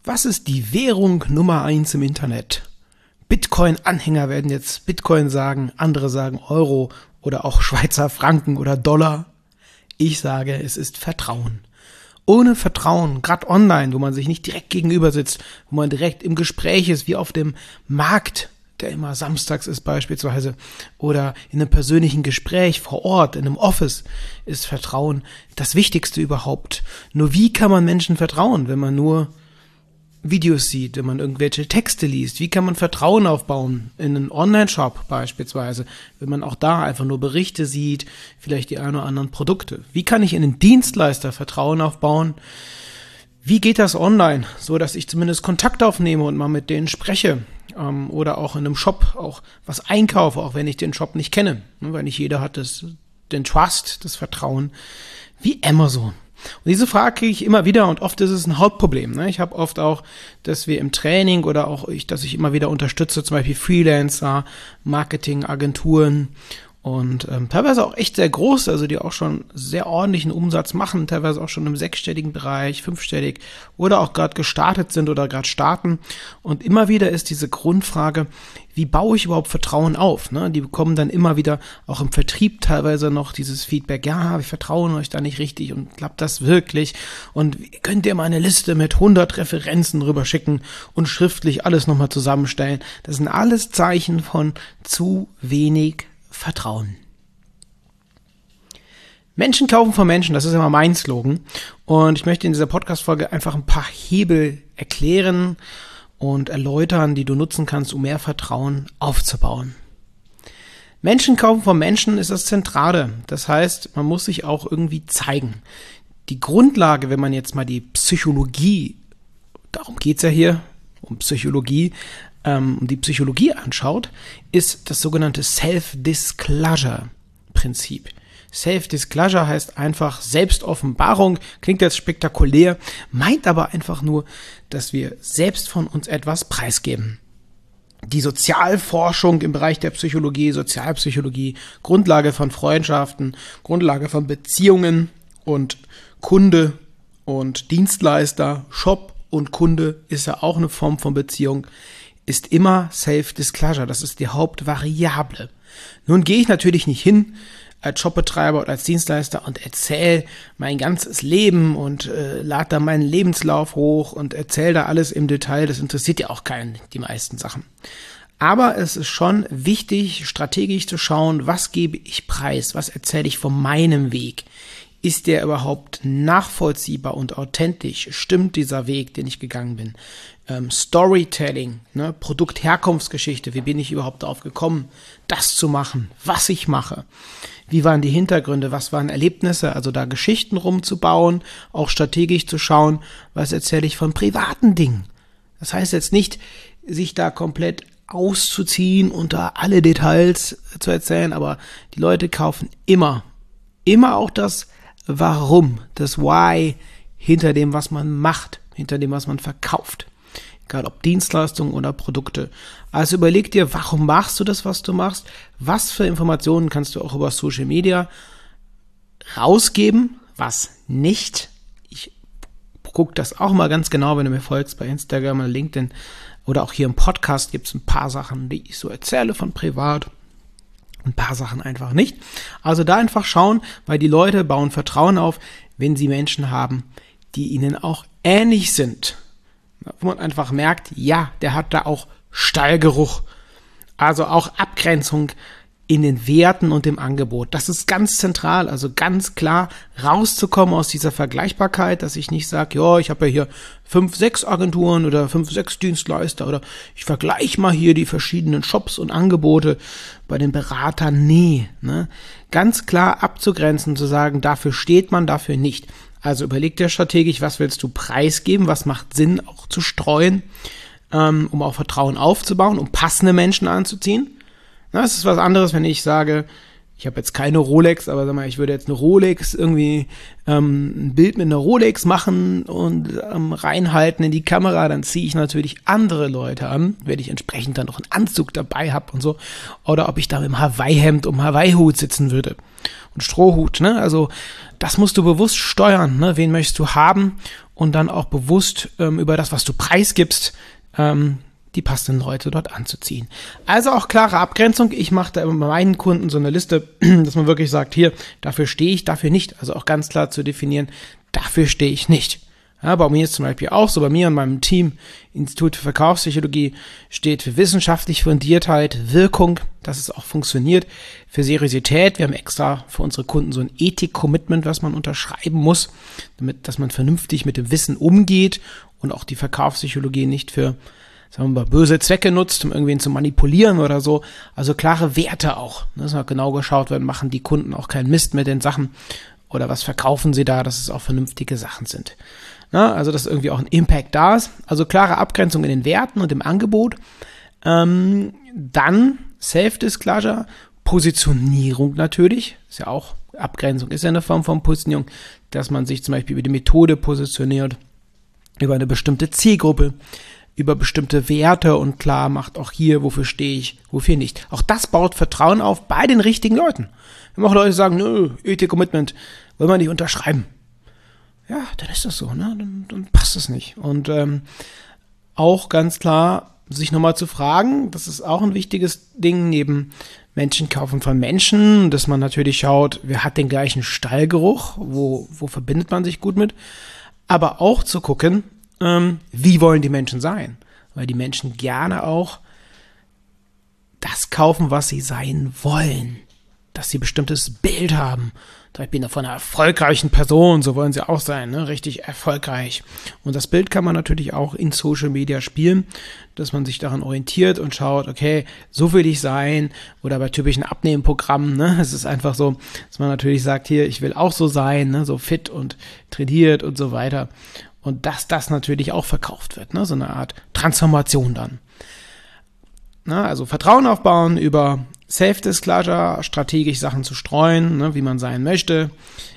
Was ist die Währung Nummer 1 im Internet? Bitcoin-Anhänger werden jetzt Bitcoin sagen, andere sagen Euro oder auch Schweizer Franken oder Dollar. Ich sage, es ist Vertrauen. Ohne Vertrauen, gerade online, wo man sich nicht direkt gegenüber sitzt, wo man direkt im Gespräch ist, wie auf dem Markt, der immer samstags ist beispielsweise, oder in einem persönlichen Gespräch vor Ort, in einem Office, ist Vertrauen das Wichtigste überhaupt. Nur wie kann man Menschen vertrauen, wenn man nur Videos sieht, wenn man irgendwelche Texte liest? Wie kann man Vertrauen aufbauen in einen Online-Shop beispielsweise, wenn man auch da einfach nur Berichte sieht, vielleicht die ein oder anderen Produkte? Wie kann ich in einen Dienstleister Vertrauen aufbauen? Wie geht das online, so dass ich zumindest Kontakt aufnehme und mal mit denen spreche? Oder auch in einem Shop auch was einkaufe, auch wenn ich den Shop nicht kenne, weil nicht jeder hat den Trust, das Vertrauen wie Amazon. Und diese Frage kriege ich immer wieder und oft ist es ein Hauptproblem. Ich habe oft auch, dass wir im Training oder auch dass ich immer wieder unterstütze, zum Beispiel Freelancer, Marketingagenturen und teilweise auch echt sehr groß, also die auch schon sehr ordentlichen Umsatz machen, teilweise auch schon im sechsstelligen Bereich, fünfstellig oder auch gerade gestartet sind oder gerade starten. Und immer wieder ist diese Grundfrage, wie baue ich überhaupt Vertrauen auf? Die bekommen dann immer wieder auch im Vertrieb teilweise noch dieses Feedback, ja, wir vertrauen euch da nicht richtig und klappt das wirklich? Und könnt ihr mal eine Liste mit 100 Referenzen rüberschicken und schriftlich alles nochmal zusammenstellen? Das sind alles Zeichen von zu wenig Vertrauen. Menschen kaufen von Menschen, das ist immer mein Slogan. Und ich möchte in dieser Podcast-Folge einfach ein paar Hebel erklären und erläutern, die du nutzen kannst, um mehr Vertrauen aufzubauen. Menschen kaufen von Menschen ist das Zentrale. Das heißt, man muss sich auch irgendwie zeigen. Die Grundlage, wenn man jetzt mal die Psychologie, darum geht's ja hier, um Psychologie, die Psychologie anschaut, ist das sogenannte Self-Disclosure-Prinzip. Self-Disclosure heißt einfach Selbstoffenbarung, klingt jetzt spektakulär, meint aber einfach nur, dass wir selbst von uns etwas preisgeben. Die Sozialforschung im Bereich der Psychologie, Sozialpsychologie, Grundlage von Freundschaften, Grundlage von Beziehungen und Kunde und Dienstleister, Shop und Kunde ist ja auch eine Form von Beziehung, ist immer Self-Disclosure. Das ist die Hauptvariable. Nun gehe ich natürlich nicht hin als Shopbetreiber oder als Dienstleister und erzähle mein ganzes Leben und lade da meinen Lebenslauf hoch und erzähle da alles im Detail. Das interessiert ja auch keinen, die meisten Sachen. Aber es ist schon wichtig, strategisch zu schauen, was gebe ich preis, was erzähle ich von meinem Weg. Ist der überhaupt nachvollziehbar und authentisch? Stimmt dieser Weg, den ich gegangen bin? Storytelling, Produktherkunftsgeschichte, wie bin ich überhaupt darauf gekommen, das zu machen, was ich mache? Wie waren die Hintergründe, was waren Erlebnisse, also da Geschichten rumzubauen, auch strategisch zu schauen, was erzähle ich von privaten Dingen. Das heißt jetzt nicht, sich da komplett auszuziehen und da alle Details zu erzählen, aber die Leute kaufen immer auch das Warum, das Why hinter dem, was man macht, hinter dem, was man verkauft. Egal ob Dienstleistungen oder Produkte. Also überleg dir, warum machst du das, was du machst? Was für Informationen kannst du auch über Social Media rausgeben, was nicht? Ich gucke das auch mal ganz genau, wenn du mir folgst bei Instagram oder LinkedIn oder auch hier im Podcast gibt es ein paar Sachen, die ich so erzähle von privat. Ein paar Sachen einfach nicht. Also da einfach schauen, weil die Leute bauen Vertrauen auf, wenn sie Menschen haben, die ihnen auch ähnlich sind. Wo man einfach merkt, ja, der hat da auch Stallgeruch. Also auch Abgrenzung in den Werten und dem Angebot. Das ist ganz zentral, also ganz klar rauszukommen aus dieser Vergleichbarkeit, dass ich nicht sage, ja, ich habe ja hier 5, 6 Agenturen oder 5, 6 Dienstleister oder ich vergleiche mal hier die verschiedenen Shops und Angebote bei den Beratern. Nee, ganz klar abzugrenzen, zu sagen, dafür steht man, dafür nicht. Also überleg dir strategisch, was willst du preisgeben, was macht Sinn auch zu streuen, um auch Vertrauen aufzubauen, um passende Menschen anzuziehen. Das ist was anderes, wenn ich sage, ich habe jetzt keine Rolex, aber sag mal, ich würde jetzt eine Rolex irgendwie ein Bild mit einer Rolex machen und reinhalten in die Kamera, dann ziehe ich natürlich andere Leute an, wenn ich entsprechend dann noch einen Anzug dabei habe und so. Oder ob ich da mit einem Hawaii-Hemd um Hawaii-Hut sitzen würde und Strohhut. Also das musst du bewusst steuern. Wen möchtest du haben und dann auch bewusst über das, was du preisgibst, die passenden Leute dort anzuziehen. Also auch klare Abgrenzung. Ich mache da bei meinen Kunden so eine Liste, dass man wirklich sagt, hier, dafür stehe ich, dafür nicht. Also auch ganz klar zu definieren, dafür stehe ich nicht. Ja, bei mir ist zum Beispiel auch so, bei mir und meinem Team, Institut für Verkaufspsychologie, steht für wissenschaftliche Fundiertheit, Wirkung, dass es auch funktioniert, für Seriosität. Wir haben extra für unsere Kunden so ein Ethik-Commitment, was man unterschreiben muss, damit, dass man vernünftig mit dem Wissen umgeht und auch die Verkaufspsychologie nicht für, sagen wir mal, böse Zwecke nutzt, um irgendwen zu manipulieren oder so. Also klare Werte auch. Dass mal genau geschaut wird, machen die Kunden auch keinen Mist mit den Sachen oder was verkaufen sie da, dass es auch vernünftige Sachen sind. Na, also dass irgendwie auch ein Impact da ist. Also klare Abgrenzung in den Werten und im Angebot. Dann Self-Disclosure, Positionierung natürlich. Ist ja auch, Abgrenzung ist ja eine Form von Positionierung, dass man sich zum Beispiel über die Methode positioniert, über eine bestimmte Zielgruppe, über bestimmte Werte und klar macht auch hier, wofür stehe ich, wofür nicht. Auch das baut Vertrauen auf bei den richtigen Leuten. Wenn auch Leute sagen, nö, Ethik-Commitment, wollen wir nicht unterschreiben. Ja, dann ist das so, ne? Dann passt es nicht. Und auch ganz klar, sich nochmal zu fragen, das ist auch ein wichtiges Ding, neben Menschen kaufen von Menschen, dass man natürlich schaut, wer hat den gleichen Stallgeruch, wo verbindet man sich gut mit, aber auch zu gucken, wie wollen die Menschen sein? Weil die Menschen gerne auch das kaufen, was sie sein wollen. Dass sie ein bestimmtes Bild haben. Ich bin von einer erfolgreichen Person, so wollen sie auch sein, ne? Richtig erfolgreich. Und das Bild kann man natürlich auch in Social Media spielen, dass man sich daran orientiert und schaut, okay, so will ich sein. Oder bei typischen Abnehmprogrammen, ne? Es ist einfach so, dass man natürlich sagt, hier, ich will auch so sein, ne? So fit und trainiert und so weiter. Und dass das natürlich auch verkauft wird, ne? So eine Art Transformation dann. Na, also Vertrauen aufbauen über Self-Disclosure, strategisch Sachen zu streuen, ne, wie man sein möchte,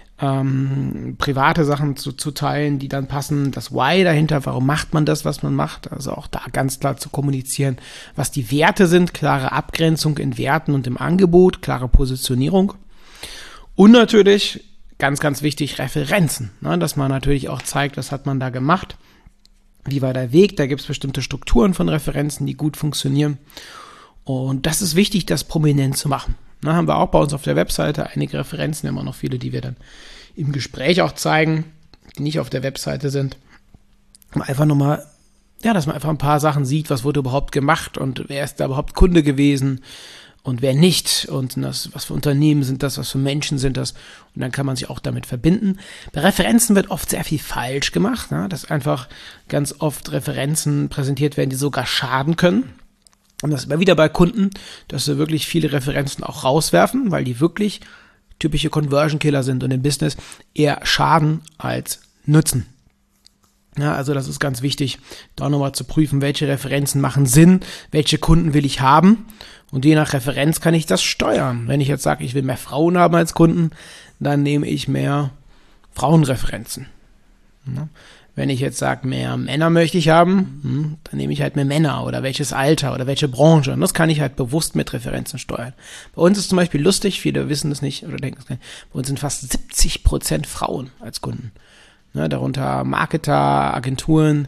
private Sachen zu teilen, die dann passen, das Why dahinter, warum macht man das, was man macht, also auch da ganz klar zu kommunizieren, was die Werte sind, klare Abgrenzung in Werten und im Angebot, klare Positionierung und natürlich, ganz, ganz wichtig, Referenzen, ne, dass man natürlich auch zeigt, was hat man da gemacht, wie war der Weg, da gibt es bestimmte Strukturen von Referenzen, die gut funktionieren. Und das ist wichtig, das prominent zu machen. Da haben wir auch bei uns auf der Webseite einige Referenzen, immer noch viele, die wir dann im Gespräch auch zeigen, die nicht auf der Webseite sind. Um einfach nochmal, ja, dass man einfach ein paar Sachen sieht, was wurde überhaupt gemacht und wer ist da überhaupt Kunde gewesen und wer nicht und was für Unternehmen sind das, was für Menschen sind das und dann kann man sich auch damit verbinden. Bei Referenzen wird oft sehr viel falsch gemacht, ne? Dass einfach ganz oft Referenzen präsentiert werden, die sogar schaden können. Und das ist immer wieder bei Kunden, dass sie wirklich viele Referenzen auch rauswerfen, weil die wirklich typische Conversion-Killer sind und im Business eher schaden als nutzen. Ja, also das ist ganz wichtig, da nochmal zu prüfen, welche Referenzen machen Sinn, welche Kunden will ich haben und je nach Referenz kann ich das steuern. Wenn ich jetzt sage, ich will mehr Frauen haben als Kunden, dann nehme ich mehr Frauenreferenzen. Ja. Wenn ich jetzt sage, mehr Männer möchte ich haben, dann nehme ich halt mehr Männer oder welches Alter oder welche Branche. Und das kann ich halt bewusst mit Referenzen steuern. Bei uns ist zum Beispiel lustig, viele wissen das nicht oder denken es nicht, bei uns sind fast 70% Frauen als Kunden. Ne, darunter Marketer, Agenturen,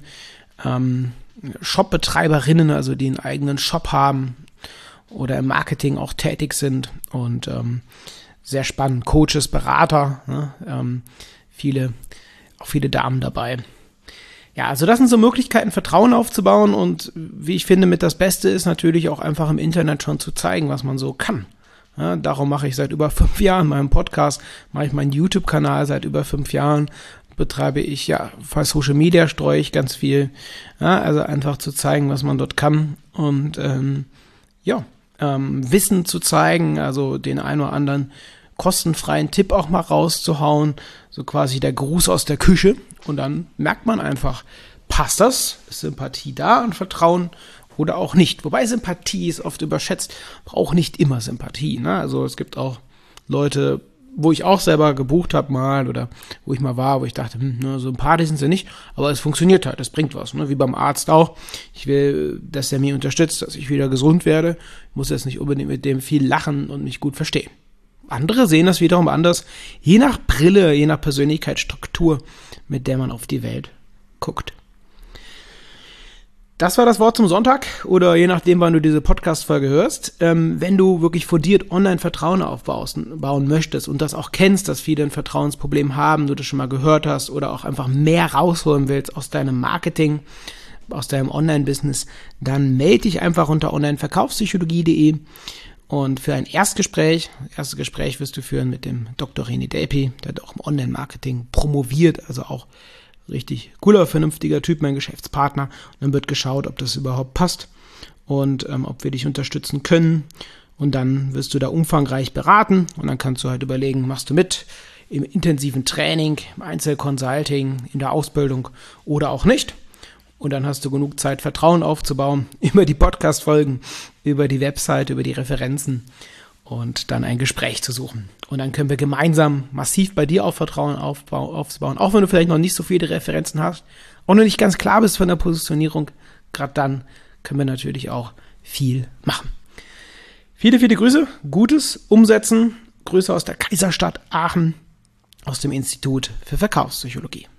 Shopbetreiberinnen, also die einen eigenen Shop haben oder im Marketing auch tätig sind und sehr spannend, Coaches, Berater, ne, viele Damen dabei. Ja, also das sind so Möglichkeiten, Vertrauen aufzubauen und wie ich finde, mit das Beste ist natürlich auch einfach im Internet schon zu zeigen, was man so kann. Ja, darum mache ich seit über 5 Jahren meinen Podcast, mache ich meinen YouTube-Kanal seit über 5 Jahren, betreibe ich, ja, bei Social Media streue ich ganz viel. Ja, also einfach zu zeigen, was man dort kann und Wissen zu zeigen, also den einen oder anderen kostenfreien Tipp auch mal rauszuhauen, so quasi der Gruß aus der Küche und dann merkt man einfach, passt das, ist Sympathie da und Vertrauen oder auch nicht. Wobei Sympathie ist oft überschätzt, braucht nicht immer Sympathie, ne? Also es gibt auch Leute, wo ich auch selber gebucht habe mal oder wo ich mal war, wo ich dachte, sympathisch sind sie nicht, aber es funktioniert halt, es bringt was, ne? Wie beim Arzt auch. Ich will, dass er mich unterstützt, dass ich wieder gesund werde, ich muss jetzt nicht unbedingt mit dem viel lachen und mich gut verstehen. Andere sehen das wiederum anders, je nach Brille, je nach Persönlichkeitsstruktur, mit der man auf die Welt guckt. Das war das Wort zum Sonntag oder je nachdem, wann du diese Podcast-Folge hörst. Wenn du wirklich fundiert online Vertrauen bauen möchtest und das auch kennst, dass viele ein Vertrauensproblem haben, du das schon mal gehört hast oder auch einfach mehr rausholen willst aus deinem Marketing, aus deinem Online-Business, dann melde dich einfach unter onlineverkaufspsychologie.de und für ein Erstgespräch wirst du führen mit dem Dr. René Delpy, der hat auch im Online-Marketing promoviert, also auch richtig cooler, vernünftiger Typ, mein Geschäftspartner. Und dann wird geschaut, ob das überhaupt passt und ob wir dich unterstützen können. Und dann wirst du da umfangreich beraten und dann kannst du halt überlegen, machst du mit im intensiven Training, im Einzelconsulting, in der Ausbildung oder auch nicht. Und dann hast du genug Zeit, Vertrauen aufzubauen über die Podcast-Folgen, über die Website, über die Referenzen und dann ein Gespräch zu suchen. Und dann können wir gemeinsam massiv bei dir auf Vertrauen aufbauen, auch wenn du vielleicht noch nicht so viele Referenzen hast und noch nicht ganz klar bist von der Positionierung. Gerade dann können wir natürlich auch viel machen. Viele, viele Grüße, Gutes umsetzen. Grüße aus der Kaiserstadt Aachen, aus dem Institut für Verkaufspsychologie.